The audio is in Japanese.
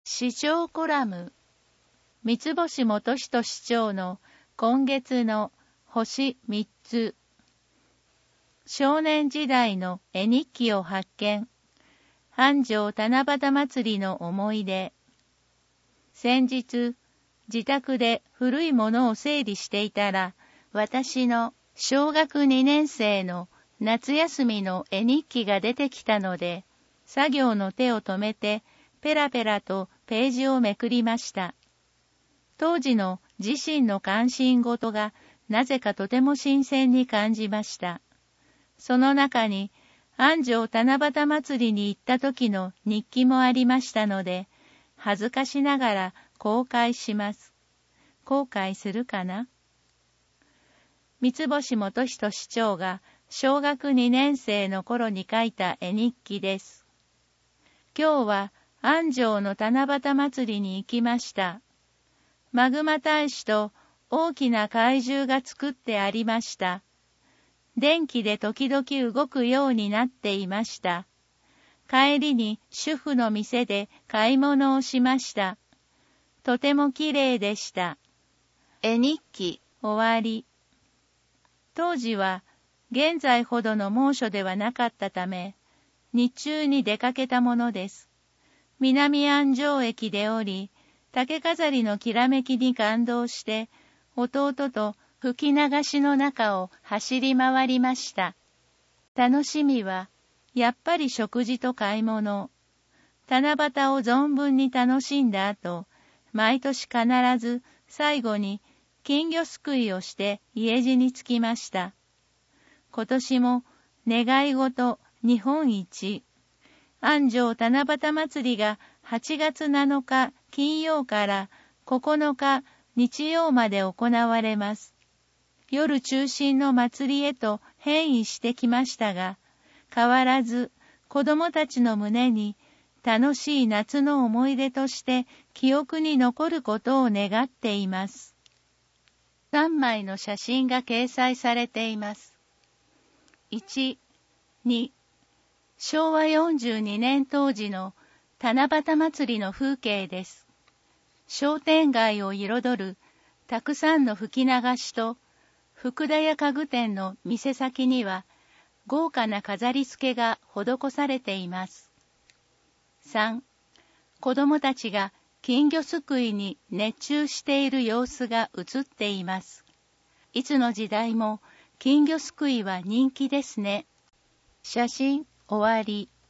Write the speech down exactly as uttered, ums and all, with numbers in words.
市長コラム。三星元人市長の今月の星三つ。少年時代の絵日記を発見。繁盛七夕祭りの思い出。先日、自宅で古いものを整理していたら、私の小学にねん生の夏休みの絵日記が出てきたので、作業の手を止めて、ペラペラとページをめくりました。当時の自身の関心事がなぜかとても新鮮に感じました。その中に、安城七夕祭りに行った時の日記もありましたので、恥ずかしながら公開します。後悔するかな？三星元人市長が小学にねん生の頃に書いた絵日記です。今日は安城の七夕祭りに行きました。マグマ大使と大きな怪獣が作ってありました。電気で時々動くようになっていました。帰りに主婦の店で買い物をしました。とてもきれいでした。絵日記終わり。当時は現在ほどの猛暑ではなかったため、日中に出かけたものです。南安城駅で降り、竹飾りのきらめきに感動して、弟と吹き流しの中を走り回りました。楽しみは、やっぱり食事と買い物。七夕を存分に楽しんだ後、毎年必ず最後に金魚すくいをして家路に着きました。今年も願い事日本一。安城七夕祭りがはちがつなのか金曜からここのか日曜まで行われます。夜中心の祭りへと変異してきましたが、変わらず子供たちの胸に楽しい夏の思い出として記憶に残ることを願っています。さんまいの写真が掲載されています。いち、に、しょうわよんじゅうにねん当時の七夕祭りの風景です。商店街を彩るたくさんの吹き流しと福田屋家具店の店先には豪華な飾り付けが施されています。さん、子供たちが金魚すくいに熱中している様子が映っています。いつの時代も金魚すくいは人気ですね。写真終わり。